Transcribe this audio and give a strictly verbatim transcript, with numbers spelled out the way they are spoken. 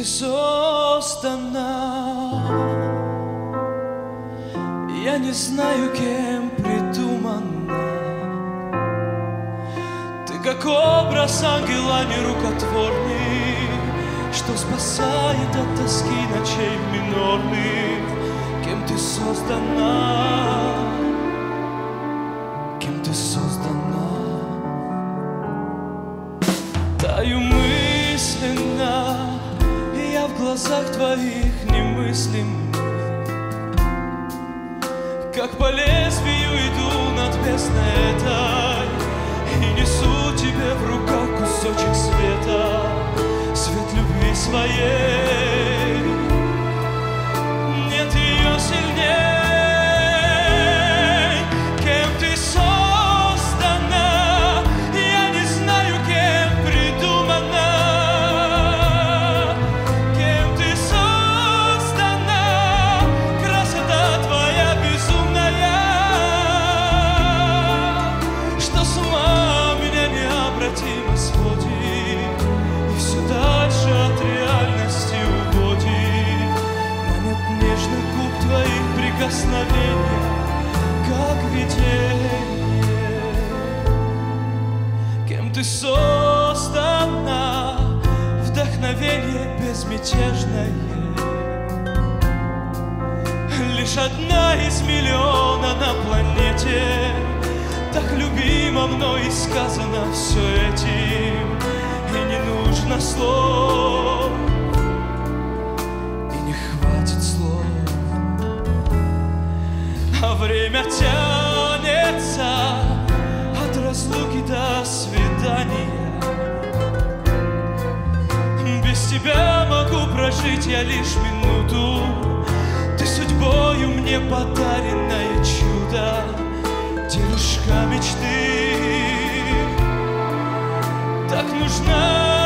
ты создана. Я не знаю, кем придумана. Ты как образ ангела нерукотворный, что спасает от тоски ночей минорных. Кем ты создана, кем ты создана. Таю мысленно, и я в глазах твоих немыслим. Как по лезвию иду над бездной этой и несу тебе в руках кусочек света, свет любви своей. Нет ее сильней. Кем ты создана, я не знаю, кем придумана. Кем ты создана, красота твоя безумная, что с ума меня необратимо сводит и все дальше от реальности уводит. Манит нежных губ твоих прикосновения, как видение. Кем ты создана, вдохновение безмятежное, лишь одна из миллиона на планете. Так любимо мной сказано все этим, и не нужно слов, и не хватит слов. А время тянется от разлуки до свидания. Без тебя могу прожить я лишь минуту. Ты судьбою мне подаренное чудо, делишка мечты. Так нужна